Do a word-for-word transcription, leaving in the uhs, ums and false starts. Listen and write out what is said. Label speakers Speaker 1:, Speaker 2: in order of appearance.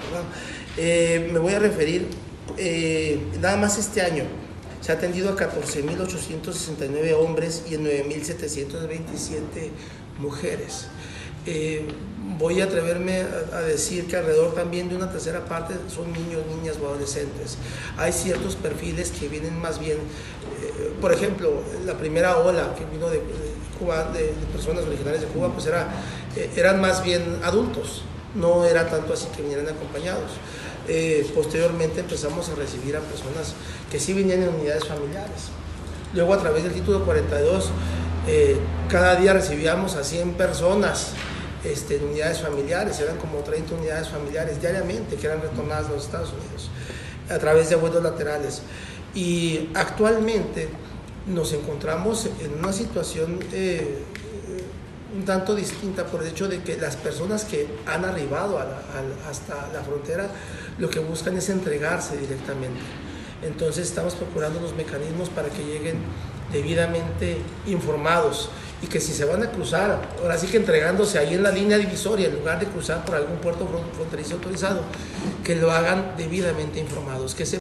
Speaker 1: ¿verdad? Eh, me voy a referir, eh, nada más este año se ha atendido a catorce mil ochocientos sesenta y nueve hombres y en nueve mil setecientos veintisiete mujeres. Eh, voy a atreverme a, a decir que alrededor también de una tercera parte son niños, niñas o adolescentes. Hay ciertos perfiles que vienen más bien, eh, por ejemplo, la primera ola que vino de, de Cuba, de, de personas originarias de Cuba, pues era, eh, eran más bien adultos, no era tanto así que vinieran acompañados. Eh, posteriormente empezamos a recibir a personas que sí venían en unidades familiares. Luego, a través del título cuarenta y dos, eh, cada día recibíamos a cien personas este, en unidades familiares, eran como treinta unidades familiares diariamente que eran retornadas a los Estados Unidos a través de vuelos laterales. Y actualmente nos encontramos en una situación eh, un tanto distinta por el hecho de que las personas que han arribado a la, a, hasta la frontera lo que buscan es entregarse directamente. Entonces estamos procurando los mecanismos para que lleguen debidamente informados y que si se van a cruzar, ahora sí que entregándose ahí en la línea divisoria, en lugar de cruzar por algún puerto fronterizo autorizado, que lo hagan debidamente informados, que se